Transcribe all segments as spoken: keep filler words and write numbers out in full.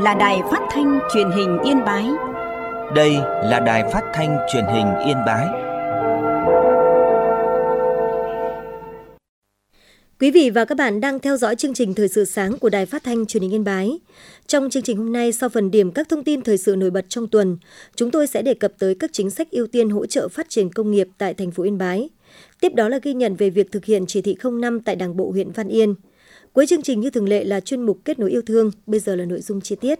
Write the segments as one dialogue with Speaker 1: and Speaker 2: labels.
Speaker 1: là Đài Phát thanh Truyền hình Yên Bái.
Speaker 2: Đây là Đài Phát thanh Truyền hình Yên Bái.
Speaker 3: Quý vị và các bạn đang theo dõi chương trình Thời sự sáng của Đài Phát thanh Truyền hình Yên Bái. Trong chương trình hôm nay, sau phần điểm các thông tin thời sự nổi bật trong tuần, chúng tôi sẽ đề cập tới các chính sách ưu tiên hỗ trợ phát triển công nghiệp tại thành phố Yên Bái. Tiếp đó là ghi nhận về việc thực hiện chỉ thị không năm tại Đảng bộ huyện Văn Yên. Cuối chương trình như thường lệ là chuyên mục Kết nối yêu thương, bây giờ là nội dung chi tiết.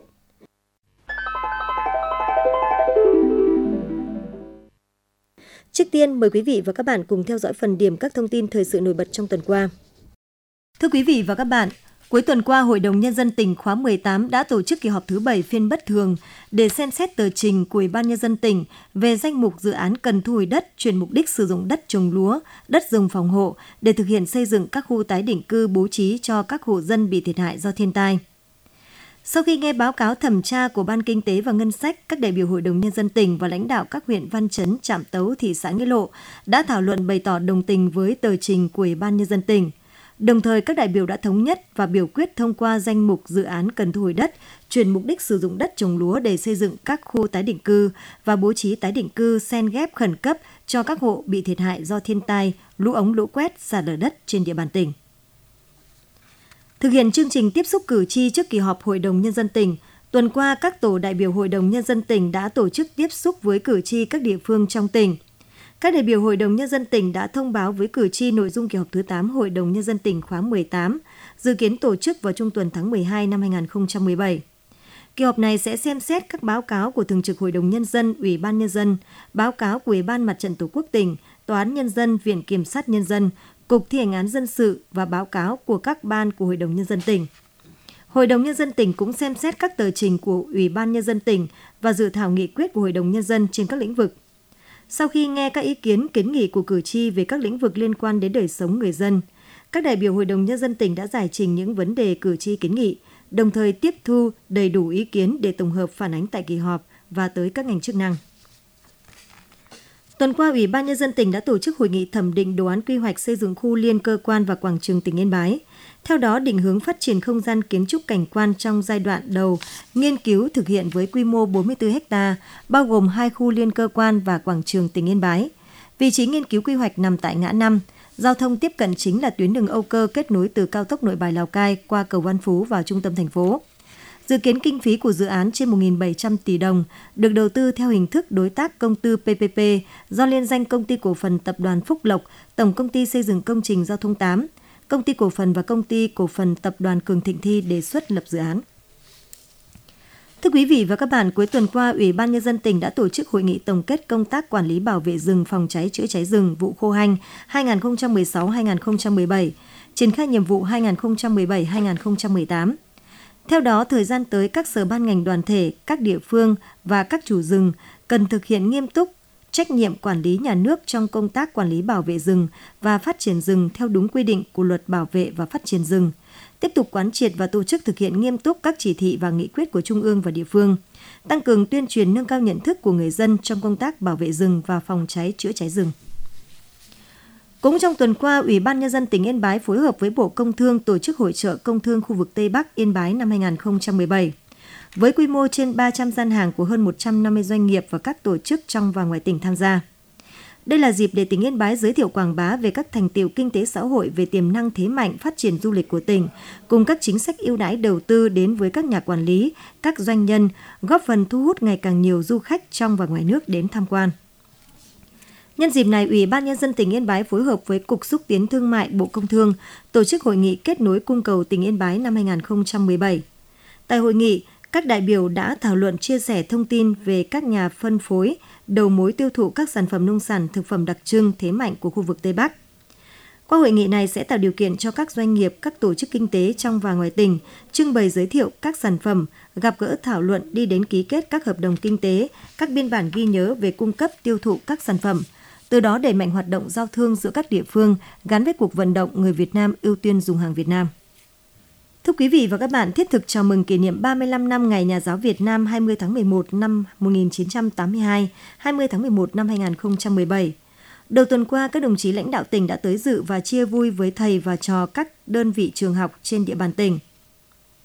Speaker 3: Trước tiên, mời quý vị và các bạn cùng theo dõi phần điểm các thông tin thời sự nổi bật trong tuần qua. Thưa quý vị và các bạn, cuối tuần qua, Hội đồng Nhân dân tỉnh khóa mười tám đã tổ chức kỳ họp thứ bảy phiên bất thường để xem xét tờ trình của Ủy ban Nhân dân tỉnh về danh mục dự án cần thu hồi đất, chuyển mục đích sử dụng đất trồng lúa, đất rừng phòng hộ để thực hiện xây dựng các khu tái định cư bố trí cho các hộ dân bị thiệt hại do thiên tai. Sau khi nghe báo cáo thẩm tra của Ban Kinh tế và Ngân sách, các đại biểu Hội đồng Nhân dân tỉnh và lãnh đạo các huyện Văn Chấn, Trạm Tấu, thị xã Nghĩa Lộ đã thảo luận bày tỏ đồng tình với tờ trình của Ủy ban Nhân dân tỉnh. Đồng thời, các đại biểu đã thống nhất và biểu quyết thông qua danh mục dự án cần thu hồi đất, chuyển mục đích sử dụng đất trồng lúa để xây dựng các khu tái định cư và bố trí tái định cư xen ghép khẩn cấp cho các hộ bị thiệt hại do thiên tai, lũ ống lũ quét, sạt lở đất trên địa bàn tỉnh. Thực hiện chương trình tiếp xúc cử tri trước kỳ họp Hội đồng Nhân dân tỉnh, tuần qua các tổ đại biểu Hội đồng Nhân dân tỉnh đã tổ chức tiếp xúc với cử tri các địa phương trong tỉnh. Các đại biểu Hội đồng Nhân dân tỉnh đã thông báo với cử tri nội dung kỳ họp thứ tám Hội đồng Nhân dân tỉnh khóa mười tám, dự kiến tổ chức vào trung tuần tháng mười hai năm hai nghìn không trăm mười bảy. Kỳ họp này sẽ xem xét các báo cáo của Thường trực Hội đồng Nhân dân, Ủy ban Nhân dân, báo cáo của Ủy ban Mặt trận Tổ quốc tỉnh, Tòa án Nhân dân, Viện Kiểm sát Nhân dân, Cục Thi hành án dân sự và báo cáo của các ban của Hội đồng Nhân dân tỉnh. Hội đồng Nhân dân tỉnh cũng xem xét các tờ trình của Ủy ban Nhân dân tỉnh và dự thảo nghị quyết của Hội đồng Nhân dân trên các lĩnh vực. Sau khi nghe các ý kiến kiến nghị của cử tri về các lĩnh vực liên quan đến đời sống người dân, các đại biểu Hội đồng Nhân dân tỉnh đã giải trình những vấn đề cử tri kiến nghị, đồng thời tiếp thu đầy đủ ý kiến để tổng hợp phản ánh tại kỳ họp và tới các ngành chức năng. Tuần qua, Ủy ban Nhân dân tỉnh đã tổ chức hội nghị thẩm định đồ án quy hoạch xây dựng khu liên cơ quan và quảng trường tỉnh Yên Bái. Theo đó, định hướng phát triển không gian kiến trúc cảnh quan trong giai đoạn đầu, nghiên cứu thực hiện với quy mô bốn mươi tư héc ta, bao gồm hai khu liên cơ quan và quảng trường tỉnh Yên Bái. Vị trí nghiên cứu quy hoạch nằm tại ngã năm. Giao thông tiếp cận chính là tuyến đường Âu Cơ kết nối từ cao tốc Nội Bài Lào Cai qua cầu Văn Phú vào trung tâm thành phố. Dự kiến kinh phí của dự án trên một nghìn bảy trăm tỷ đồng, được đầu tư theo hình thức đối tác công tư pê pê pê do liên danh Công ty Cổ phần Tập đoàn Phúc Lộc, Tổng Công ty Xây dựng Công trình Giao thông tám, Công ty Cổ phần và Công ty Cổ phần Tập đoàn Cường Thịnh Thi đề xuất lập dự án. Thưa quý vị và các bạn, cuối tuần qua, Ủy ban Nhân dân tỉnh đã tổ chức hội nghị tổng kết công tác quản lý bảo vệ rừng, phòng cháy chữa cháy rừng vụ khô hanh hai nghìn không trăm mười sáu đến hai nghìn không trăm mười bảy, triển khai nhiệm vụ hai nghìn không trăm mười bảy đến hai nghìn không trăm mười tám. Theo đó, thời gian tới, các sở ban ngành đoàn thể, các địa phương và các chủ rừng cần thực hiện nghiêm túc trách nhiệm quản lý nhà nước trong công tác quản lý bảo vệ rừng và phát triển rừng theo đúng quy định của Luật Bảo vệ và Phát triển rừng, tiếp tục quán triệt và tổ chức thực hiện nghiêm túc các chỉ thị và nghị quyết của Trung ương và địa phương, tăng cường tuyên truyền nâng cao nhận thức của người dân trong công tác bảo vệ rừng và phòng cháy chữa cháy rừng. Cũng trong tuần qua, Ủy ban Nhân dân tỉnh Yên Bái phối hợp với Bộ Công Thương tổ chức hội chợ công thương khu vực Tây Bắc Yên Bái năm hai nghìn không trăm mười bảy. Với quy mô trên ba trăm gian hàng của hơn một trăm năm mươi doanh nghiệp và các tổ chức trong và ngoài tỉnh tham gia. Đây là dịp để tỉnh Yên Bái giới thiệu quảng bá về các thành tựu kinh tế xã hội, về tiềm năng thế mạnh phát triển du lịch của tỉnh, cùng các chính sách ưu đãi đầu tư đến với các nhà quản lý, các doanh nhân, góp phần thu hút ngày càng nhiều du khách trong và ngoài nước đến tham quan. Nhân dịp này, Ủy ban Nhân dân tỉnh Yên Bái phối hợp với Cục Xúc tiến Thương mại Bộ Công Thương tổ chức hội nghị kết nối cung cầu tỉnh Yên Bái năm hai nghìn không trăm mười bảy. Tại hội nghị, các đại biểu đã thảo luận chia sẻ thông tin về các nhà phân phối, đầu mối tiêu thụ các sản phẩm nông sản, thực phẩm đặc trưng, thế mạnh của khu vực Tây Bắc. Qua hội nghị này sẽ tạo điều kiện cho các doanh nghiệp, các tổ chức kinh tế trong và ngoài tỉnh trưng bày giới thiệu các sản phẩm, gặp gỡ thảo luận đi đến ký kết các hợp đồng kinh tế, các biên bản ghi nhớ về cung cấp tiêu thụ các sản phẩm. Từ đó đẩy mạnh hoạt động giao thương giữa các địa phương gắn với cuộc vận động người Việt Nam ưu tiên dùng hàng Việt Nam. Thưa quý vị và các bạn, thiết thực chào mừng kỷ niệm ba mươi lăm năm Ngày Nhà giáo Việt Nam hai mươi tháng mười một năm một nghìn chín trăm tám mươi hai, hai mươi tháng mười một năm hai nghìn không trăm mười bảy. Đầu tuần qua, các đồng chí lãnh đạo tỉnh đã tới dự và chia vui với thầy và trò các đơn vị trường học trên địa bàn tỉnh.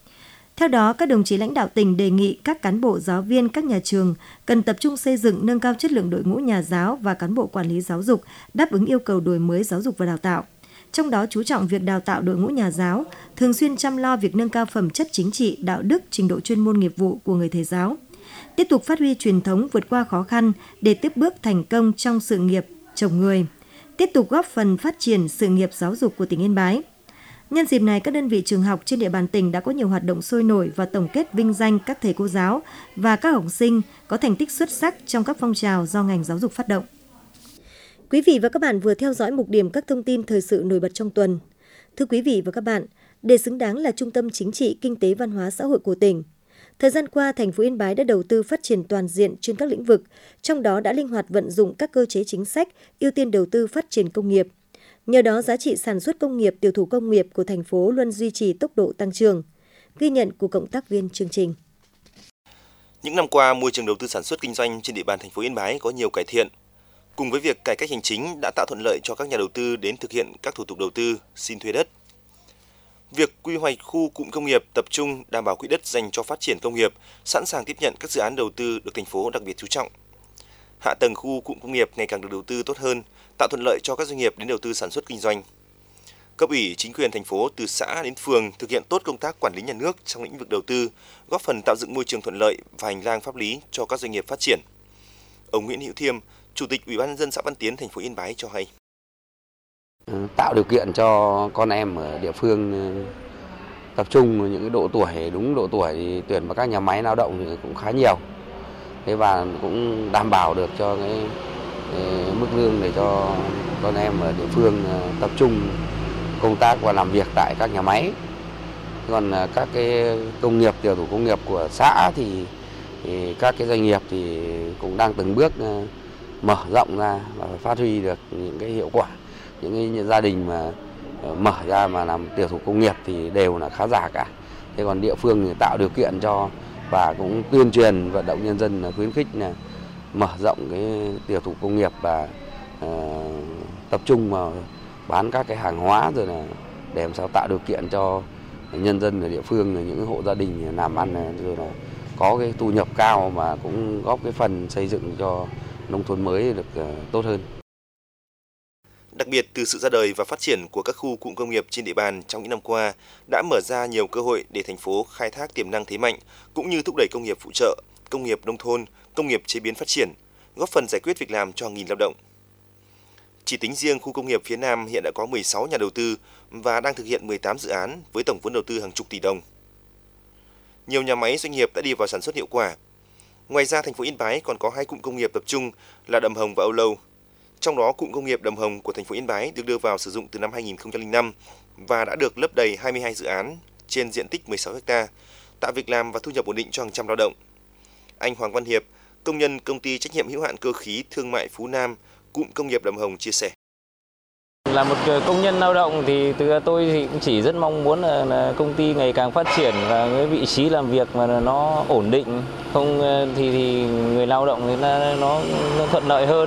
Speaker 3: Theo đó, các đồng chí lãnh đạo tỉnh đề nghị các cán bộ giáo viên các nhà trường cần tập trung xây dựng nâng cao chất lượng đội ngũ nhà giáo và cán bộ quản lý giáo dục đáp ứng yêu cầu đổi mới giáo dục và đào tạo. Trong đó chú trọng việc đào tạo đội ngũ nhà giáo, thường xuyên chăm lo việc nâng cao phẩm chất chính trị, đạo đức, trình độ chuyên môn nghiệp vụ của người thầy giáo. Tiếp tục phát huy truyền thống vượt qua khó khăn để tiếp bước thành công trong sự nghiệp trồng người. Tiếp tục góp phần phát triển sự nghiệp giáo dục của tỉnh Yên Bái. Nhân dịp này, các đơn vị trường học trên địa bàn tỉnh đã có nhiều hoạt động sôi nổi và tổng kết vinh danh các thầy cô giáo và các học sinh có thành tích xuất sắc trong các phong trào do ngành giáo dục phát động. Quý vị và các bạn vừa theo dõi mục điểm các thông tin thời sự nổi bật trong tuần. Thưa quý vị và các bạn, để xứng đáng là trung tâm chính trị, kinh tế, văn hóa, xã hội của tỉnh, thời gian qua, thành phố Yên Bái đã đầu tư phát triển toàn diện trên các lĩnh vực, trong đó đã linh hoạt vận dụng các cơ chế chính sách, ưu tiên đầu tư phát triển công nghiệp. Nhờ đó, giá trị sản xuất công nghiệp, tiêu thụ công nghiệp của thành phố luôn duy trì tốc độ tăng trưởng. Ghi nhận của cộng tác viên chương trình.
Speaker 4: Những năm qua, môi trường đầu tư sản xuất kinh doanh trên địa bàn thành phố Yên Bái có nhiều cải thiện. Cùng với việc cải cách hành chính đã tạo thuận lợi cho các nhà đầu tư đến thực hiện các thủ tục đầu tư, xin thuê đất. Việc quy hoạch khu cụm công nghiệp tập trung đảm bảo quỹ đất dành cho phát triển công nghiệp, sẵn sàng tiếp nhận các dự án đầu tư được thành phố đặc biệt chú trọng. Hạ tầng khu cụm công nghiệp ngày càng được đầu tư tốt hơn, tạo thuận lợi cho các doanh nghiệp đến đầu tư sản xuất kinh doanh. Cấp ủy, chính quyền thành phố từ xã đến phường thực hiện tốt công tác quản lý nhà nước trong lĩnh vực đầu tư, góp phần tạo dựng môi trường thuận lợi và hành lang pháp lý cho các doanh nghiệp phát triển. Ông Nguyễn Hữu Thiêm, Chủ tịch Ủy ban nhân dân xã Văn Tiến, thành phố Yên Bái cho hay:
Speaker 5: tạo điều kiện cho con em ở địa phương tập trung những cái độ tuổi đúng độ tuổi thì tuyển vào các nhà máy lao động thì cũng khá nhiều. Thế và cũng đảm bảo được cho cái, cái mức lương để cho con em ở địa phương tập trung công tác và làm việc tại các nhà máy. Còn các cái công nghiệp, tiểu thủ công nghiệp của xã thì, thì các cái doanh nghiệp thì cũng đang từng bước mở rộng ra và phát huy được những cái hiệu quả. Những cái gia đình mà mở ra mà làm tiểu thủ công nghiệp thì đều là khá giả cả. Thế còn địa phương thì tạo điều kiện cho và cũng tuyên truyền vận động nhân dân là khuyến khích là mở rộng cái tiểu thủ công nghiệp và uh, tập trung vào bán các cái hàng hóa rồi là để làm sao tạo điều kiện cho nhân dân ở địa phương, những hộ gia đình làm ăn rồi là có cái thu nhập cao mà cũng góp cái phần xây dựng cho nông thôn mới được uh, tốt hơn.
Speaker 4: Đặc biệt, từ sự ra đời và phát triển của các khu cụm công nghiệp trên địa bàn trong những năm qua đã mở ra nhiều cơ hội để thành phố khai thác tiềm năng thế mạnh, cũng như thúc đẩy công nghiệp phụ trợ, công nghiệp nông thôn, công nghiệp chế biến phát triển, góp phần giải quyết việc làm cho hàng nghìn lao động. Chỉ tính riêng khu công nghiệp phía Nam hiện đã có mười sáu nhà đầu tư và đang thực hiện mười tám dự án với tổng vốn đầu tư hàng chục tỷ đồng. Nhiều nhà máy doanh nghiệp đã đi vào sản xuất hiệu quả. Ngoài ra, thành phố Yên Bái còn có hai cụm công nghiệp tập trung là Đầm Hồng và Âu Lâu. Trong đó, cụm công nghiệp Đầm Hồng của thành phố Yên Bái được đưa vào sử dụng từ năm hai nghìn không trăm lẻ năm và đã được lấp đầy hai mươi hai dự án trên diện tích mười sáu héc ta, tạo việc làm và thu nhập ổn định cho hàng trăm lao động. Anh Hoàng Văn Hiệp, công nhân công ty trách nhiệm hữu hạn cơ khí thương mại Phú Nam, cụm công nghiệp Đầm Hồng chia sẻ:
Speaker 6: Là một công nhân lao động thì từ tôi thì cũng chỉ rất mong muốn là, là công ty ngày càng phát triển và cái vị trí làm việc mà nó ổn định, không thì, thì người lao động thì nó, nó, nó thuận lợi hơn.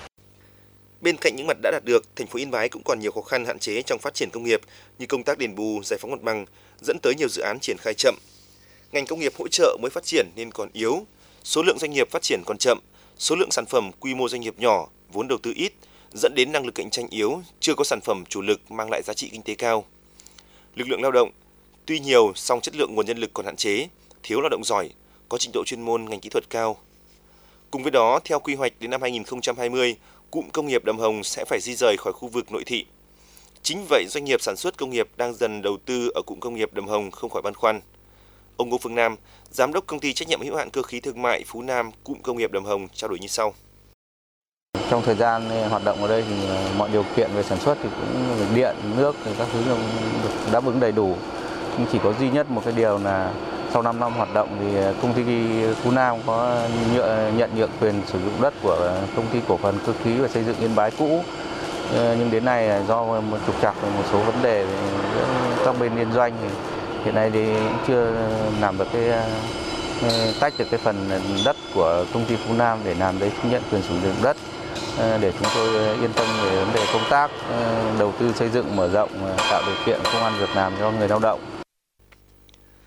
Speaker 4: Bên cạnh những mặt đã đạt được, thành phố Yên Bái cũng còn nhiều khó khăn hạn chế trong phát triển công nghiệp như công tác đền bù, giải phóng mặt bằng, dẫn tới nhiều dự án triển khai chậm. Ngành công nghiệp hỗ trợ mới phát triển nên còn yếu, số lượng doanh nghiệp phát triển còn chậm, số lượng sản phẩm quy mô doanh nghiệp nhỏ, vốn đầu tư ít, dẫn đến năng lực cạnh tranh yếu, chưa có sản phẩm chủ lực mang lại giá trị kinh tế cao. Lực lượng lao động tuy nhiều song chất lượng nguồn nhân lực còn hạn chế, thiếu lao động giỏi, có trình độ chuyên môn ngành kỹ thuật cao. Cùng với đó, theo quy hoạch đến năm hai nghìn không trăm hai mươi, cụm công nghiệp Đầm Hồng sẽ phải di rời khỏi khu vực nội thị. Chính vậy, doanh nghiệp sản xuất công nghiệp đang dần đầu tư ở cụm công nghiệp Đầm Hồng không khỏi băn khoăn. Ông Ngô Phương Nam, giám đốc công ty trách nhiệm hữu hạn cơ khí thương mại Phú Nam, cụm công nghiệp Đầm Hồng trao đổi như sau:
Speaker 7: Trong thời gian hoạt động ở đây thì mọi điều kiện về sản xuất thì cũng điện, nước, các thứ được đáp ứng đầy đủ. Nhưng chỉ có duy nhất một cái điều là sau năm năm hoạt động thì công ty Phú Nam có nhận nhượng quyền sử dụng đất của công ty cổ phần cơ khí và xây dựng Yên Bái cũ. Nhưng đến nay do một trục trặc và một số vấn đề giữa các bên liên doanh thì hiện nay thì cũng chưa làm được cái tách được cái phần đất của công ty Phú Nam để làm giấy chứng nhận quyền sử dụng đất, để chúng tôi yên tâm về vấn đề công tác đầu tư xây dựng mở rộng, tạo điều kiện công ăn việc làm cho người lao động.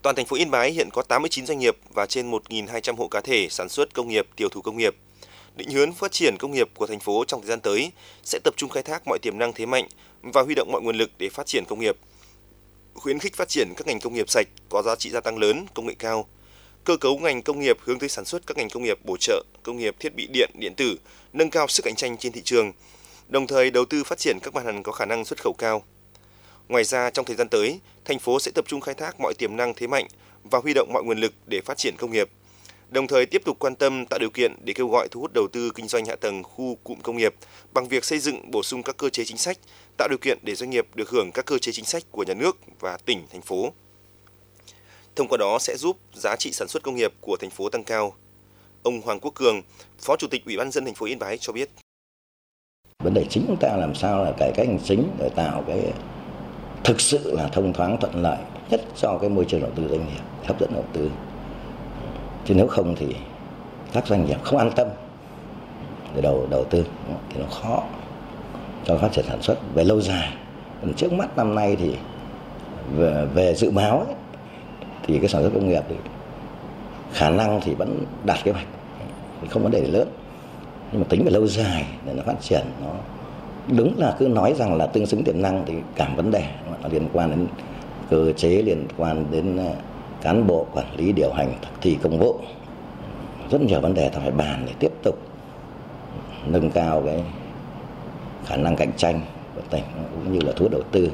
Speaker 4: Toàn thành phố Yên Bái hiện có tám mươi chín doanh nghiệp và trên một nghìn hai trăm hộ cá thể sản xuất công nghiệp, tiểu thủ công nghiệp. Định hướng phát triển công nghiệp của thành phố trong thời gian tới sẽ tập trung khai thác mọi tiềm năng thế mạnh và huy động mọi nguồn lực để phát triển công nghiệp. Khuyến khích phát triển các ngành công nghiệp sạch, có giá trị gia tăng lớn, công nghệ cao. Cơ cấu ngành công nghiệp hướng tới sản xuất các ngành công nghiệp bổ trợ, công nghiệp thiết bị điện, điện tử, nâng cao sức cạnh tranh trên thị trường, đồng thời đầu tư phát triển các mặt hàng có khả năng xuất khẩu cao. Ngoài ra, trong thời gian tới, thành phố sẽ tập trung khai thác mọi tiềm năng thế mạnh và huy động mọi nguồn lực để phát triển công nghiệp, đồng thời tiếp tục quan tâm tạo điều kiện để kêu gọi thu hút đầu tư kinh doanh hạ tầng khu cụm công nghiệp bằng việc xây dựng bổ sung các cơ chế chính sách, tạo điều kiện để doanh nghiệp được hưởng các cơ chế chính sách của nhà nước và tỉnh, thành phố. Thông qua đó sẽ giúp giá trị sản xuất công nghiệp của thành phố tăng cao. Ông Hoàng Quốc Cường, Phó Chủ tịch Ủy ban nhân dân thành phố Yên Bái cho biết.
Speaker 8: Vấn đề chính chúng ta làm sao là cải cách hành chính để tạo cái thực sự là thông thoáng thuận lợi nhất cho cái môi trường đầu tư doanh nghiệp, hấp dẫn đầu tư. Chứ nếu không thì các doanh nghiệp không an tâm để đầu đầu tư thì nó khó cho phát triển sản xuất về lâu dài. Còn trước mắt năm nay thì về, về dự báo ấy, thì cái sản xuất công nghiệp thì khả năng thì vẫn đạt kế hoạch, thì không vấn đề lớn. Nhưng mà tính về lâu dài để nó phát triển, nó đúng là cứ nói rằng là tương xứng tiềm năng thì cả vấn đề nó liên quan đến cơ chế, liên quan đến cán bộ quản lý điều hành thực thi công vụ, rất nhiều vấn đề ta phải bàn để tiếp tục nâng cao cái khả năng cạnh tranh của tỉnh cũng như là thu hút đầu tư.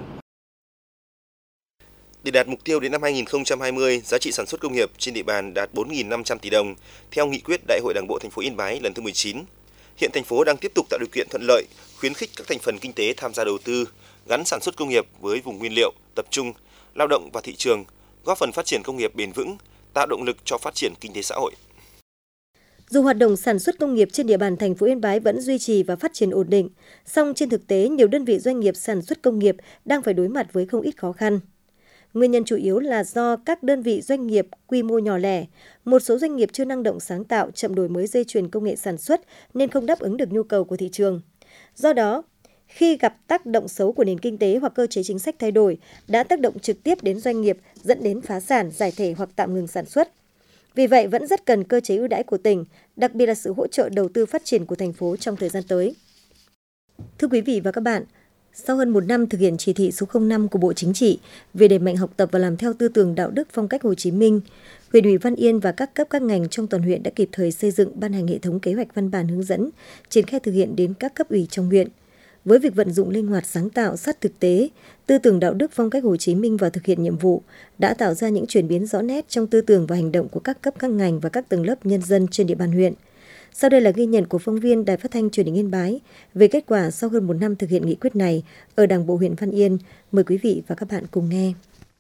Speaker 4: Để đạt mục tiêu đến năm hai nghìn không trăm hai mươi, giá trị sản xuất công nghiệp trên địa bàn đạt bốn nghìn năm trăm tỷ đồng theo nghị quyết Đại hội Đảng bộ thành phố Yên Bái lần thứ mười chín. Hiện thành phố đang tiếp tục tạo điều kiện thuận lợi, khuyến khích các thành phần kinh tế tham gia đầu tư, gắn sản xuất công nghiệp với vùng nguyên liệu, tập trung, lao động và thị trường, góp phần phát triển công nghiệp bền vững, tạo động lực cho phát triển kinh tế xã hội.
Speaker 3: Dù hoạt động sản xuất công nghiệp trên địa bàn thành phố Yên Bái vẫn duy trì và phát triển ổn định, song trên thực tế nhiều đơn vị doanh nghiệp sản xuất công nghiệp đang phải đối mặt với không ít khó khăn. Nguyên nhân chủ yếu là do các đơn vị doanh nghiệp quy mô nhỏ lẻ, một số doanh nghiệp chưa năng động sáng tạo, chậm đổi mới dây chuyền công nghệ sản xuất nên không đáp ứng được nhu cầu của thị trường. Do đó, khi gặp tác động xấu của nền kinh tế hoặc cơ chế chính sách thay đổi, đã tác động trực tiếp đến doanh nghiệp dẫn đến phá sản, giải thể hoặc tạm ngừng sản xuất. Vì vậy, vẫn rất cần cơ chế ưu đãi của tỉnh, đặc biệt là sự hỗ trợ đầu tư phát triển của thành phố trong thời gian tới. Thưa quý vị và các bạn, sau hơn một năm thực hiện chỉ thị số không năm của Bộ Chính trị về đẩy mạnh học tập và làm theo tư tưởng đạo đức phong cách Hồ Chí Minh, Huyện ủy Văn Yên và các cấp các ngành trong toàn huyện đã kịp thời xây dựng ban hành hệ thống kế hoạch văn bản hướng dẫn, triển khai thực hiện đến các cấp ủy trong huyện. Với việc vận dụng linh hoạt sáng tạo sát thực tế, tư tưởng đạo đức phong cách Hồ Chí Minh vào thực hiện nhiệm vụ đã tạo ra những chuyển biến rõ nét trong tư tưởng và hành động của các cấp các ngành và các tầng lớp nhân dân trên địa bàn huyện. Sau đây là ghi nhận của phóng viên Đài Phát thanh Truyền hình Yên Bái về kết quả sau hơn một năm thực hiện nghị quyết này ở Đảng bộ huyện Văn Yên. Mời quý vị và các bạn cùng nghe.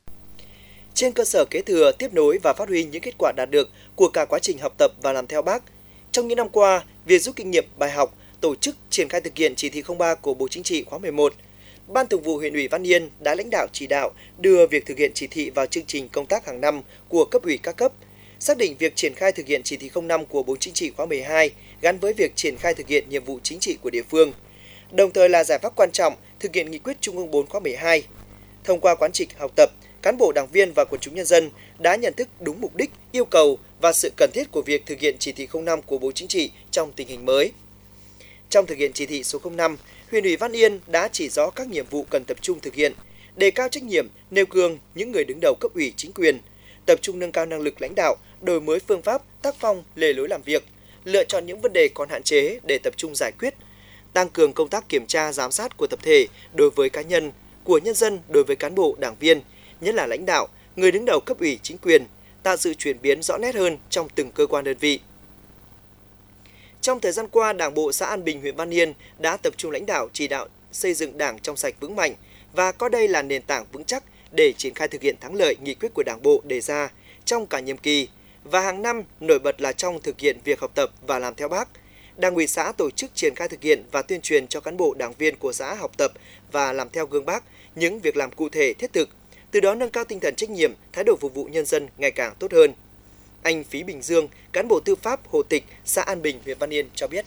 Speaker 9: Trên cơ sở kế thừa, tiếp nối và phát huy những kết quả đạt được của cả quá trình học tập và làm theo Bác, trong những năm qua, việc rút kinh nghiệm bài học, tổ chức triển khai thực hiện chỉ thị không ba của Bộ Chính trị khóa mười một, Ban Thường vụ huyện ủy Văn Yên đã lãnh đạo chỉ đạo đưa việc thực hiện chỉ thị vào chương trình công tác hàng năm của cấp ủy các cấp, xác định việc triển khai thực hiện chỉ thị không năm của Bộ Chính trị khóa mười hai gắn với việc triển khai thực hiện nhiệm vụ chính trị của địa phương, đồng thời là giải pháp quan trọng thực hiện nghị quyết Trung ương bốn khóa mười hai. Thông qua quán triệt học tập, cán bộ đảng viên và quần chúng nhân dân đã nhận thức đúng mục đích, yêu cầu và sự cần thiết của việc thực hiện chỉ thị không năm của Bộ Chính trị trong tình hình mới. Trong thực hiện chỉ thị số không năm, huyện ủy Văn Yên đã chỉ rõ các nhiệm vụ cần tập trung thực hiện, đề cao trách nhiệm, nêu gương những người đứng đầu cấp ủy chính quyền, tập trung nâng cao năng lực lãnh đạo, đổi mới phương pháp, tác phong, lề lối làm việc, lựa chọn những vấn đề còn hạn chế để tập trung giải quyết, tăng cường công tác kiểm tra giám sát của tập thể đối với cá nhân, của nhân dân đối với cán bộ đảng viên, nhất là lãnh đạo, người đứng đầu cấp ủy chính quyền, tạo sự chuyển biến rõ nét hơn trong từng cơ quan đơn vị. Trong thời gian qua, Đảng bộ xã An Bình, huyện Văn Yên đã tập trung lãnh đạo chỉ đạo xây dựng Đảng trong sạch vững mạnh và coi đây là nền tảng vững chắc để triển khai thực hiện thắng lợi nghị quyết của Đảng bộ đề ra trong cả nhiệm kỳ. Và hàng năm nổi bật là trong thực hiện việc học tập và làm theo Bác, Đảng ủy xã tổ chức triển khai thực hiện và tuyên truyền cho cán bộ đảng viên của xã học tập và làm theo gương Bác những việc làm cụ thể thiết thực, từ đó nâng cao tinh thần trách nhiệm, thái độ phục vụ nhân dân ngày càng tốt hơn. Anh Phí Bình Dương, cán bộ tư pháp hộ tịch xã An Bình, huyện Văn Yên cho biết.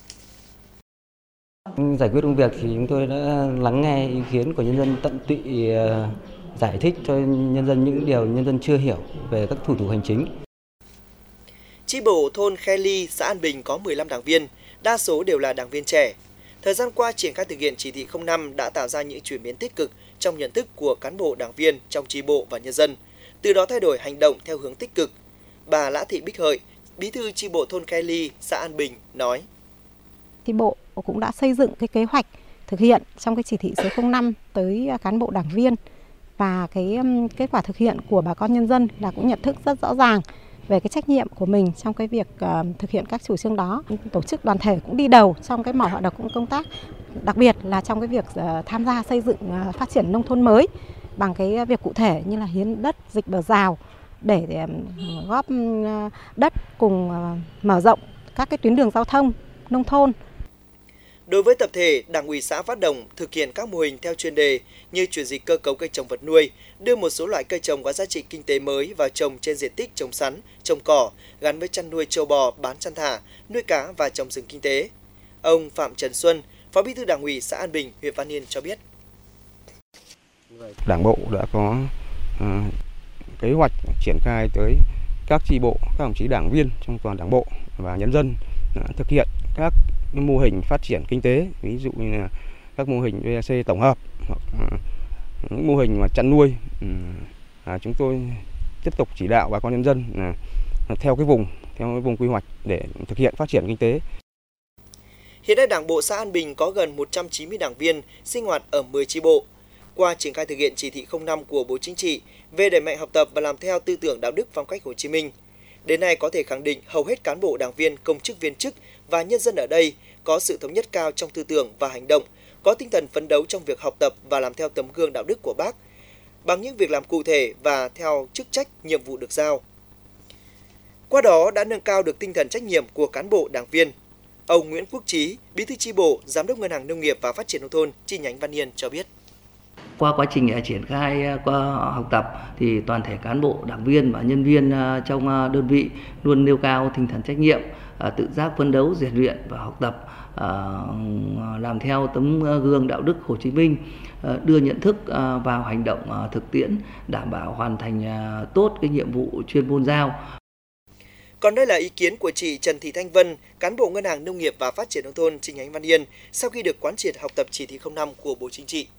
Speaker 10: Giải quyết công việc thì chúng tôi đã lắng nghe ý kiến của nhân dân, tận tụy giải thích cho nhân dân những điều nhân dân chưa hiểu về các thủ tục hành chính.
Speaker 9: Chi bộ thôn Khe Ly, xã An Bình có mười lăm đảng viên, đa số đều là đảng viên trẻ. Thời gian qua, triển khai thực hiện chỉ thị không năm đã tạo ra những chuyển biến tích cực trong nhận thức của cán bộ đảng viên trong chi bộ và nhân dân, từ đó thay đổi hành động theo hướng tích cực. Bà Lã Thị Bích Hợi, bí thư chi bộ thôn Khe Ly, xã An Bình nói:
Speaker 11: Chi bộ cũng đã xây dựng cái kế hoạch thực hiện trong cái chỉ thị số không năm tới cán bộ đảng viên, và cái kết quả thực hiện của bà con nhân dân là cũng nhận thức rất rõ ràng về cái trách nhiệm của mình trong cái việc uh, thực hiện các chủ trương đó. Tổ chức đoàn thể cũng đi đầu trong cái mọi hoạt động công tác, đặc biệt là trong cái việc uh, tham gia xây dựng uh, phát triển nông thôn mới bằng cái việc cụ thể như là hiến đất, dịch bờ rào để, để um, góp uh, đất cùng uh, mở rộng các cái tuyến đường giao thông nông thôn.
Speaker 9: Đối với tập thể, Đảng ủy xã phát động thực hiện các mô hình theo chuyên đề như chuyển dịch cơ cấu cây trồng vật nuôi, đưa một số loại cây trồng có giá trị kinh tế mới vào trồng trên diện tích trồng sắn, trồng cỏ, gắn với chăn nuôi trâu bò, bán chăn thả, nuôi cá và trồng rừng kinh tế. Ông Phạm Trần Xuân, Phó Bí thư Đảng ủy xã An Bình, huyện Văn Yên cho biết:
Speaker 12: Đảng bộ đã có uh, kế hoạch triển khai tới các chi bộ, các đồng chí đảng viên trong toàn Đảng bộ và nhân dân đã thực hiện các mô hình phát triển kinh tế, ví dụ như là các mô hình vê a xê tổng hợp hoặc những mô hình mà chăn nuôi. À, chúng tôi tiếp tục chỉ đạo bà con nhân dân là theo cái vùng, theo cái vùng quy hoạch để thực hiện phát triển kinh tế.
Speaker 9: Hiện nay Đảng bộ xã An Bình có gần một trăm chín mươi đảng viên sinh hoạt ở mười chi bộ. Qua triển khai thực hiện chỉ thị không năm của Bộ Chính trị về đẩy mạnh học tập và làm theo tư tưởng đạo đức phong cách Hồ Chí Minh, đến nay có thể khẳng định hầu hết cán bộ đảng viên, công chức viên chức và nhân dân ở đây có sự thống nhất cao trong tư tưởng và hành động, có tinh thần phấn đấu trong việc học tập và làm theo tấm gương đạo đức của Bác, bằng những việc làm cụ thể và theo chức trách, nhiệm vụ được giao. Qua đó đã nâng cao được tinh thần trách nhiệm của cán bộ đảng viên. Ông Nguyễn Quốc Trí, Bí thư chi bộ, Giám đốc Ngân hàng Nông nghiệp và Phát triển nông thôn chi nhánh Văn Yên cho biết:
Speaker 13: Qua quá trình triển khai qua học tập thì toàn thể cán bộ, đảng viên và nhân viên trong đơn vị luôn nêu cao tinh thần trách nhiệm, tự giác phấn đấu, rèn luyện và học tập, làm theo tấm gương đạo đức Hồ Chí Minh, đưa nhận thức vào hành động thực tiễn, đảm bảo hoàn thành tốt cái nhiệm vụ chuyên môn giao.
Speaker 9: Còn đây là ý kiến của chị Trần Thị Thanh Vân, cán bộ Ngân hàng Nông nghiệp và Phát triển nông thôn chi nhánh Văn Yên sau khi được quán triệt học tập chỉ thị không năm của Bộ Chính trị.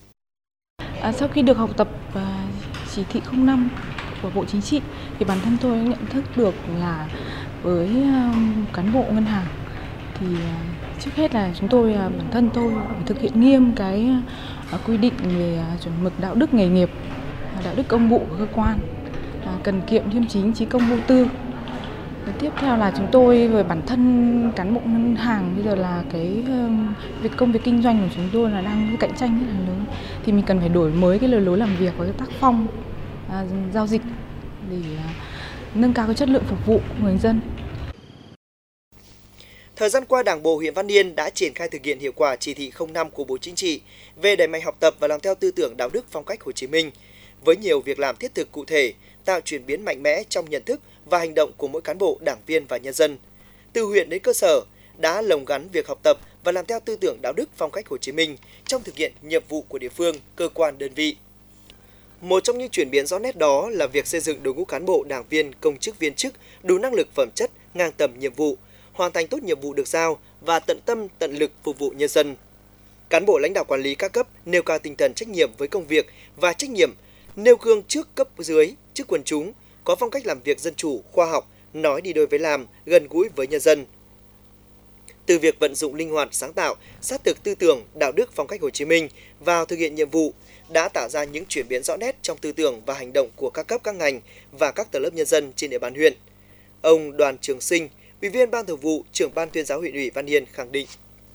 Speaker 14: À, sau khi được học tập uh, chỉ thị không năm của Bộ Chính trị thì bản thân tôi nhận thức được là với uh, cán bộ ngân hàng thì uh, trước hết là chúng tôi uh, bản thân tôi phải thực hiện nghiêm cái uh, quy định về uh, chuẩn mực đạo đức nghề nghiệp, uh, đạo đức công vụ của cơ quan, uh, cần kiệm liêm chính, trí công vô tư. Tiếp theo là chúng tôi về bản thân cán bộ ngân hàng bây giờ là cái việc công việc kinh doanh của chúng tôi là đang cạnh tranh rất là lớn, thì mình cần phải đổi mới cái lối lối làm việc và cái tác phong à, giao dịch để à, nâng cao cái chất lượng phục vụ của người dân.
Speaker 9: Thời gian qua, Đảng bộ huyện Văn Yên đã triển khai thực hiện hiệu quả chỉ thị không năm của Bộ Chính trị về đẩy mạnh học tập và làm theo tư tưởng đạo đức phong cách Hồ Chí Minh với nhiều việc làm thiết thực cụ thể, tạo chuyển biến mạnh mẽ trong nhận thức và hành động của mỗi cán bộ, đảng viên và nhân dân. Từ huyện đến cơ sở đã lồng gắn việc học tập và làm theo tư tưởng đạo đức phong cách Hồ Chí Minh trong thực hiện nhiệm vụ của địa phương, cơ quan, đơn vị. Một trong những chuyển biến rõ nét đó là việc xây dựng đội ngũ cán bộ, đảng viên, công chức viên chức đủ năng lực, phẩm chất, ngang tầm nhiệm vụ, hoàn thành tốt nhiệm vụ được giao và tận tâm, tận lực phục vụ nhân dân. Cán bộ lãnh đạo quản lý các cấp nêu cao tinh thần trách nhiệm với công việc và trách nhiệm, nêu gương trước cấp dưới, trước quần chúng, có phong cách làm việc dân chủ, khoa học, nói đi đôi với làm, gần gũi với nhân dân. Từ việc vận dụng linh hoạt, sáng tạo, sát thực tư tưởng, đạo đức phong cách Hồ Chí Minh vào thực hiện nhiệm vụ đã tạo ra những chuyển biến rõ nét trong tư tưởng và hành động của các cấp, các ngành và các tầng lớp nhân dân trên địa bàn huyện. Ông Đoàn Trường Sinh, Ủy viên Ban Thường vụ, Trưởng Ban Tuyên giáo huyện ủy Văn Yên khẳng định: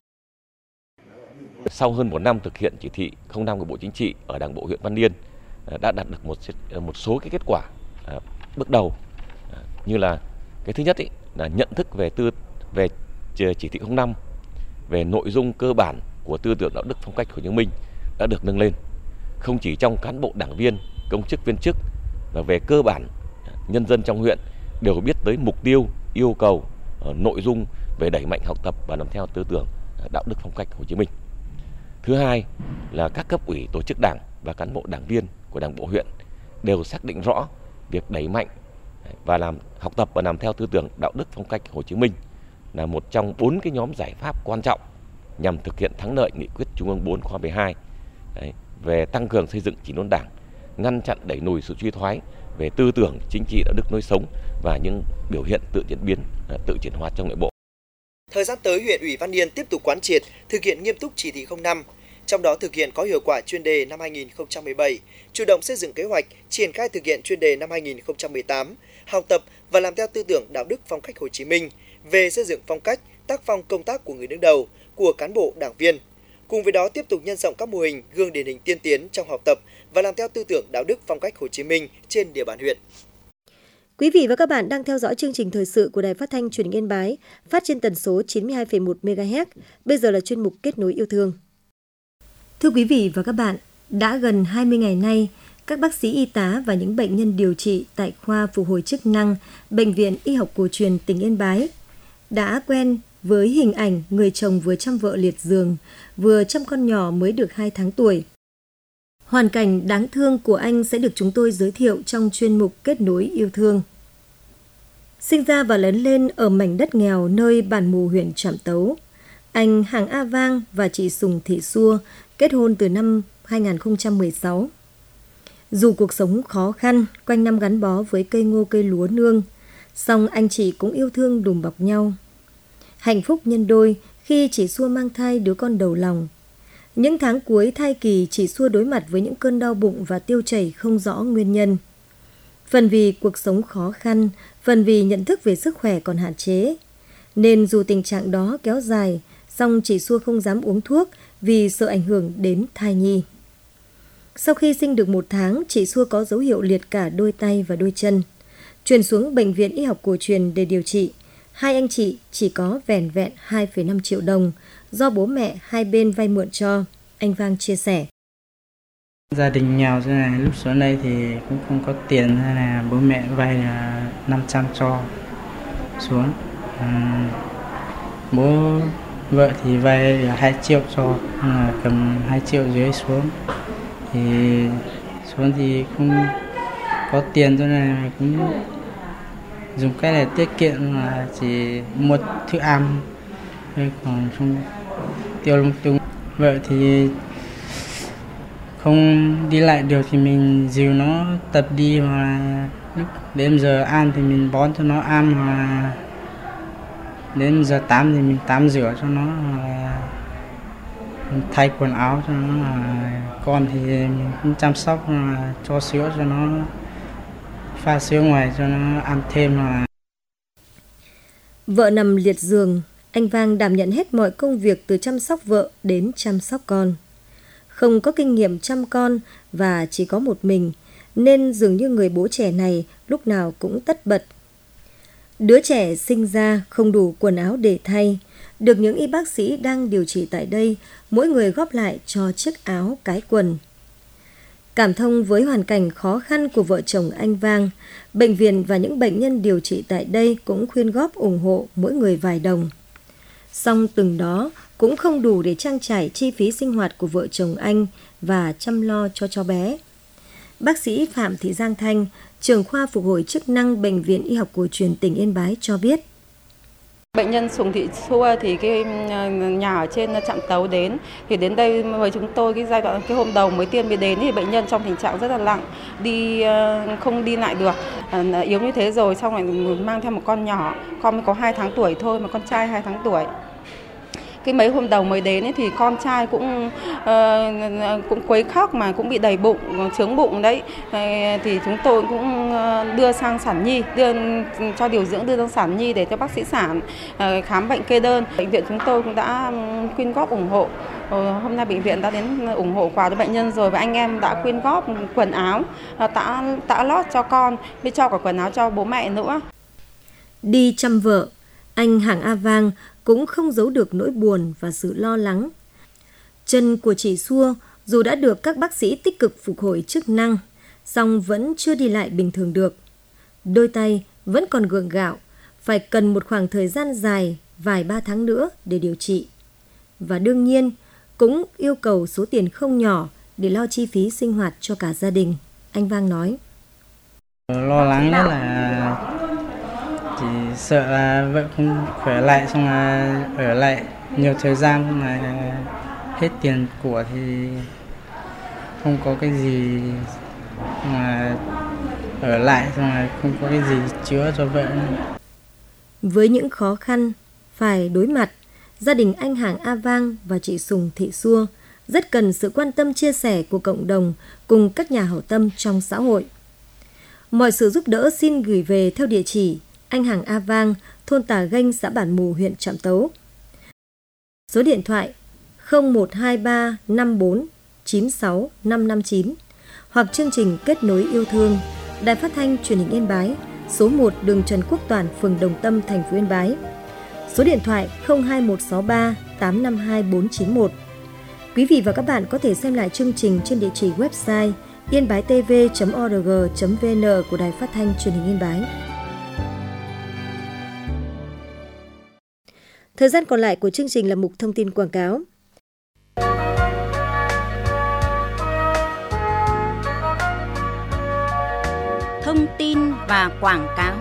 Speaker 15: Sau hơn một năm thực hiện chỉ thị không năm của Bộ Chính trị ở Đảng bộ huyện Văn Yên đã đạt được một một số cái kết quả à, bước đầu, à, như là cái thứ nhất ý, là nhận thức về tư về chỉ thị không năm, về nội dung cơ bản của tư tưởng đạo đức phong cách Hồ Chí Minh đã được nâng lên, không chỉ trong cán bộ, đảng viên, công chức viên chức mà về cơ bản nhân dân trong huyện đều biết tới mục tiêu, yêu cầu, uh, nội dung về đẩy mạnh học tập và làm theo tư tưởng uh, đạo đức phong cách Hồ Chí Minh. Thứ hai là các cấp ủy, tổ chức đảng và cán bộ đảng viên của Đảng bộ huyện đều xác định rõ việc đẩy mạnh và làm học tập và làm theo tư tưởng đạo đức phong cách Hồ Chí Minh là một trong bốn cái nhóm giải pháp quan trọng nhằm thực hiện thắng lợi nghị quyết Trung ương bốn khóa mười hai đấy, về tăng cường xây dựng chỉnh đốn Đảng, ngăn chặn đẩy lùi sự suy thoái về tư tưởng, chính trị, đạo đức lối sống và những biểu hiện tự diễn biến, tự chuyển hóa trong nội bộ.
Speaker 9: Thời gian tới, huyện ủy Văn Yên tiếp tục quán triệt, thực hiện nghiêm túc chỉ thị không năm, trong đó thực hiện có hiệu quả chuyên đề năm hai nghìn không trăm mười bảy, chủ động xây dựng kế hoạch, triển khai thực hiện chuyên đề năm hai nghìn không trăm mười tám, học tập và làm theo tư tưởng đạo đức phong cách Hồ Chí Minh về xây dựng phong cách, tác phong công tác của người đứng đầu, của cán bộ, đảng viên. Cùng với đó tiếp tục nhân rộng các mô hình gương điển hình tiên tiến trong học tập và làm theo tư tưởng đạo đức phong cách Hồ Chí Minh trên địa bàn huyện.
Speaker 3: Quý vị và các bạn đang theo dõi chương trình thời sự của Đài Phát thanh Truyền hình Yên Bái, phát trên tần số chín mươi hai phẩy một mê ga héc. Bây giờ là chuyên mục Kết nối yêu thương. Thưa quý vị và các bạn, đã gần hai mươi ngày nay, các bác sĩ y tá và những bệnh nhân điều trị tại khoa phục hồi chức năng Bệnh viện Y học cổ truyền tỉnh Yên Bái đã quen với hình ảnh người chồng vừa chăm vợ liệt giường, vừa chăm con nhỏ mới được hai tháng tuổi. Hoàn cảnh đáng thương của anh sẽ được chúng tôi giới thiệu trong chuyên mục Kết nối yêu thương. Sinh ra và lớn lên ở mảnh đất nghèo nơi Bản Mù, huyện Trạm Tấu, anh Hàng A Vang và chị Sùng Thị Xua kết hôn từ năm hai nghìn không trăm mười sáu. Dù cuộc sống khó khăn, quanh năm gắn bó với cây ngô cây lúa nương, song anh chị cũng yêu thương đùm bọc nhau. Hạnh phúc nhân đôi khi chị Xua mang thai đứa con đầu lòng. Những tháng cuối thai kỳ, chị Xua đối mặt với những cơn đau bụng và tiêu chảy không rõ nguyên nhân. Phần vì cuộc sống khó khăn, phần vì nhận thức về sức khỏe còn hạn chế. Nên dù tình trạng đó kéo dài, song chị Xua không dám uống thuốc vì sợ ảnh hưởng đến thai nhi. Sau khi sinh được một tháng, chị Xua có dấu hiệu liệt cả đôi tay và đôi chân. Chuyển xuống Bệnh viện Y học cổ truyền để điều trị. Hai anh chị chỉ có vẻn vẹn hai phẩy năm triệu đồng do bố mẹ hai bên vay mượn cho. Anh Vang chia sẻ.
Speaker 16: Gia đình nghèo thế này, lúc xuống đây thì cũng không có tiền, thế là bố mẹ vay là năm trăm cho xuống. À, bố vợ thì vay là hai triệu cho, là cầm hai triệu dưới xuống. Thì xuống thì không có tiền, cho nên cũng dùng cái này tiết kiệm, là chỉ mua thức ăn, còn không tiêu lung tung. Vợ thì không đi lại được thì mình dìu nó tập đi, hoặc là lúc đến giờ ăn thì mình bón cho nó ăn, hoặc là đến giờ tắm thì mình tắm rửa cho nó, hoặc là thay quần áo cho nó. Là con thì mình cũng chăm sóc, là cho sữa cho nó, pha sữa ngoài cho nó ăn thêm. Là
Speaker 3: vợ nằm liệt giường, anh Vang đảm nhận hết mọi công việc từ chăm sóc vợ đến chăm sóc con. Không có kinh nghiệm chăm con và chỉ có một mình, nên dường như người bố trẻ này lúc nào cũng tất bật. Đứa trẻ sinh ra không đủ quần áo để thay, được những y bác sĩ đang điều trị tại đây, mỗi người góp lại cho chiếc áo cái quần. Cảm thông với hoàn cảnh khó khăn của vợ chồng anh Vang, bệnh viện và những bệnh nhân điều trị tại đây cũng khuyên góp ủng hộ mỗi người vài đồng. Song từng đó cũng không đủ để trang trải chi phí sinh hoạt của vợ chồng anh và chăm lo cho cháu bé. Bác sĩ Phạm Thị Giang Thanh, trưởng khoa phục hồi chức năng Bệnh viện Y học cổ truyền tỉnh Yên Bái cho biết.
Speaker 17: Bệnh nhân Sùng Thị Xua thì cái nhà ở trên Trạm Tấu đến, thì đến đây với chúng tôi cái giai đoạn cái hôm đầu mới tiêm mới đến thì bệnh nhân trong tình trạng rất là nặng, đi không đi lại được, yếu như thế rồi, xong rồi mang theo một con nhỏ, con mới có hai tháng tuổi thôi, mà con trai hai tháng tuổi. Cái mấy hôm đầu mới đến ấy, thì con trai cũng uh, cũng quấy khóc mà cũng bị đầy bụng, chướng bụng đấy. Uh, thì chúng tôi cũng đưa sang sản nhi, đưa cho điều dưỡng đưa sang sản nhi để cho bác sĩ sản uh, khám bệnh kê đơn. Bệnh viện chúng tôi cũng đã quyên góp ủng hộ. Uh, hôm nay bệnh viện đã đến ủng hộ quà cho bệnh nhân rồi, và anh em đã quyên góp quần áo, uh, tã tã lót cho con, mới cho cả quần áo cho bố mẹ nữa.
Speaker 3: Đi chăm vợ, anh Hàng A Vang cũng không giấu được nỗi buồn và sự lo lắng. Chân của chị Xua dù đã được các bác sĩ tích cực phục hồi chức năng, song vẫn chưa đi lại bình thường được. Đôi tay vẫn còn gượng gạo, phải cần một khoảng thời gian dài, vài ba tháng nữa để điều trị. Và đương nhiên, cũng yêu cầu số tiền không nhỏ để lo chi phí sinh hoạt cho cả gia đình. anh Vang nói.
Speaker 16: Lo lắng nhất là chỉ sợ là vợ không khỏe lại, xong là ở lại nhiều thời gian, xong là hết tiền của thì không có cái gì mà ở lại, xong là không có cái gì chữa cho vợ nữa.
Speaker 3: Với những khó khăn phải đối mặt, gia đình anh Hàng A Vang và chị Sùng Thị Xua rất cần sự quan tâm chia sẻ của cộng đồng cùng các nhà hảo tâm trong xã hội. Mọi sự giúp đỡ xin gửi về theo địa chỉ anh Hàng A Vang, thôn Tà Ganh, xã Bản Mù, huyện Trạm Tấu. Số điện thoại không một hai ba năm bốn chín sáu năm năm chín hoặc chương trình Kết nối yêu thương, Đài Phát thanh Truyền hình Yên Bái, số một đường Trần Quốc Toản, phường Đồng Tâm, thành phố Yên Bái. Số điện thoại không hai một sáu ba tám năm hai bốn chín một. Quý vị và các bạn có thể xem lại chương trình trên địa chỉ website yên bái t v chấm o r g chấm v n của Đài Phát thanh Truyền hình Yên Bái. Thời gian còn lại của chương trình là mục thông tin quảng cáo.
Speaker 1: Thông tin và quảng cáo.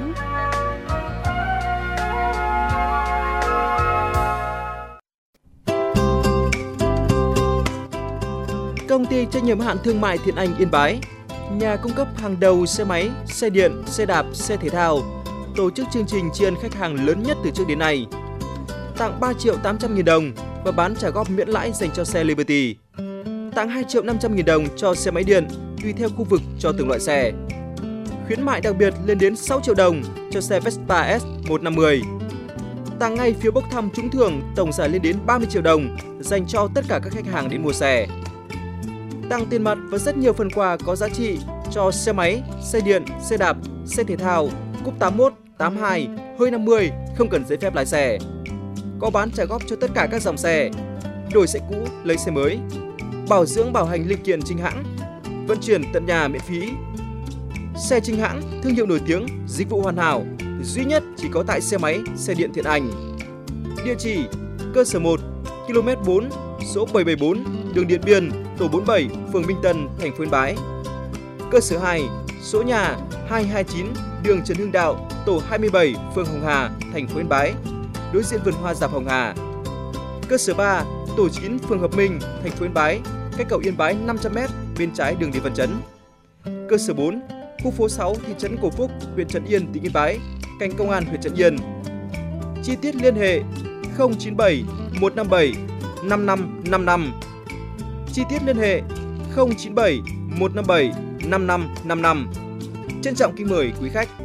Speaker 9: Công ty trách nhiệm hữu hạn thương mại Thiện Anh Yên Bái, nhà cung cấp hàng đầu xe máy, xe điện, xe đạp, xe thể thao, tổ chức chương trình tri ân khách hàng lớn nhất từ trước đến nay. Tặng ba triệu tám trăm nghìn đồng và bán trả góp miễn lãi dành cho xe Liberty. Tặng hai triệu năm trăm nghìn đồng cho xe máy điện, tùy theo khu vực cho từng loại xe. Khuyến mại đặc biệt lên đến sáu triệu đồng cho xe Vespa S một năm mươi. Tặng ngay phiếu bốc thăm trúng thưởng tổng giải lên đến ba mươi triệu đồng dành cho tất cả các khách hàng đến mua xe. Tặng tiền mặt và rất nhiều phần quà có giá trị cho xe máy, xe điện, xe đạp, xe thể thao, cúp tám mốt, tám hai, hơi năm mươi, không cần giấy phép lái xe. Có bán trả góp cho tất cả các dòng xe, đổi xe cũ lấy xe mới, bảo dưỡng bảo hành linh kiện chính hãng, vận chuyển tận nhà miễn phí. Xe chính hãng, thương hiệu nổi tiếng, dịch vụ hoàn hảo, duy nhất chỉ có tại xe máy, xe điện Thiện Anh. Địa chỉ: cơ sở một, ki lô mét bốn, số bảy bảy bốn, đường Điện Biên, tổ bốn mươi bảy, phường Minh Tân, thành phố Yên Bái. Cơ sở hai, số nhà hai hai chín, đường Trần Hưng Đạo, tổ hai mươi bảy, phường Hồng Hà, thành phố Yên Bái, đối diện vườn hoa Dạp Hồng Hà. Cơ sở ba, tổ chín, phường Hợp Minh, thành phố Yên Bái, cách cầu Yên Bái năm trăm mét, bên trái đường Lý Văn Chấn. Cơ sở bốn, khu phố sáu, thị trấn Cổ Phúc, huyện Trấn Yên, tỉnh Yên Bái, cạnh công an huyện Trấn Yên. Chi tiết liên hệ không chín bảy một năm bảy năm năm năm năm. Chi tiết liên hệ không chín bảy một năm bảy năm năm năm năm. Trân trọng kính mời quý khách.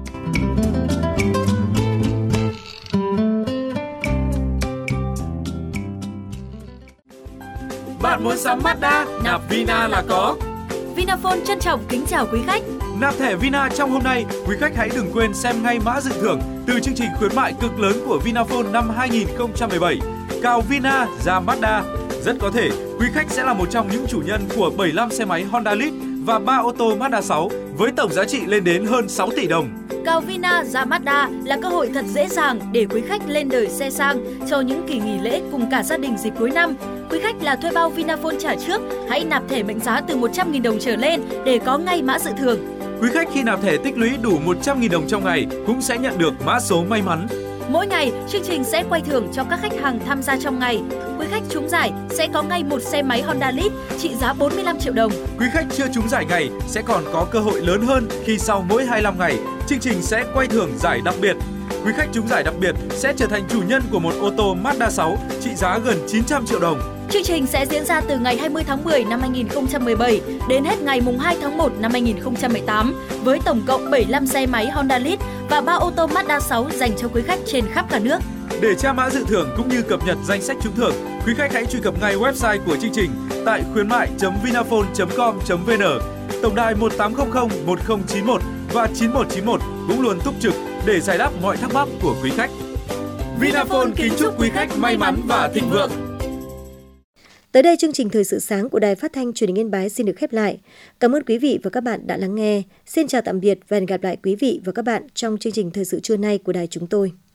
Speaker 18: Bạn muốn sắm Mazda, nạp Vina là có.
Speaker 19: Vinaphone trân trọng kính chào quý khách.
Speaker 18: Nạp thẻ Vina trong hôm nay, quý khách hãy đừng quên xem ngay mã dự thưởng từ chương trình khuyến mại cực lớn của Vinaphone năm hai nghìn không trăm mười bảy. Cào Vina ra Mazda. Rất có thể quý khách sẽ là một trong những chủ nhân của bảy mươi lăm xe máy Honda Lead và ba ô tô Mazda sáu với tổng giá trị lên đến hơn sáu tỷ đồng.
Speaker 19: Cào Vina ra Mazda là cơ hội thật dễ dàng để quý khách lên đời xe sang cho những kỳ nghỉ lễ cùng cả gia đình dịp cuối năm. Quý khách là thuê bao Vinaphone trả trước, hãy nạp thẻ mệnh giá từ một trăm nghìn đồng trở lên để có ngay mã dự thưởng.
Speaker 18: Quý khách khi nạp thẻ tích lũy đủ một trăm nghìn đồng trong ngày cũng sẽ nhận được mã số may mắn.
Speaker 19: Mỗi ngày, chương trình sẽ quay thưởng cho các khách hàng tham gia trong ngày. Quý khách trúng giải sẽ có ngay một xe máy Honda Lead trị giá bốn mươi lăm triệu đồng.
Speaker 18: Quý khách chưa trúng giải ngày sẽ còn có cơ hội lớn hơn khi sau mỗi hai mươi lăm ngày, chương trình sẽ quay thưởng giải đặc biệt. Quý khách trúng giải đặc biệt sẽ trở thành chủ nhân của một ô tô Mazda sáu trị giá gần chín trăm triệu đồng.
Speaker 19: Chương trình sẽ diễn ra từ ngày hai mươi tháng mười năm hai nghìn không trăm mười bảy đến hết ngày hai tháng một năm hai nghìn không trăm mười tám với tổng cộng bảy mươi lăm xe máy Honda Lead và ba ô tô Mazda sáu dành cho quý khách trên khắp cả nước.
Speaker 18: Để tra mã dự thưởng cũng như cập nhật danh sách trúng thưởng, quý khách hãy truy cập ngay website của chương trình tại khuyến mại chấm vinaphone chấm com chấm vn. Tổng đài một tám không không một không chín một và chín một chín một cũng luôn túc trực để giải đáp mọi thắc mắc của quý khách. Vinaphone kính chúc quý khách may mắn và thịnh vượng.
Speaker 3: Tới đây chương trình Thời sự sáng của Đài Phát thanh Truyền hình Yên Bái xin được khép lại. Cảm ơn quý vị và các bạn đã lắng nghe. Xin chào tạm biệt và hẹn gặp lại quý vị và các bạn trong chương trình Thời sự trưa nay của đài chúng tôi.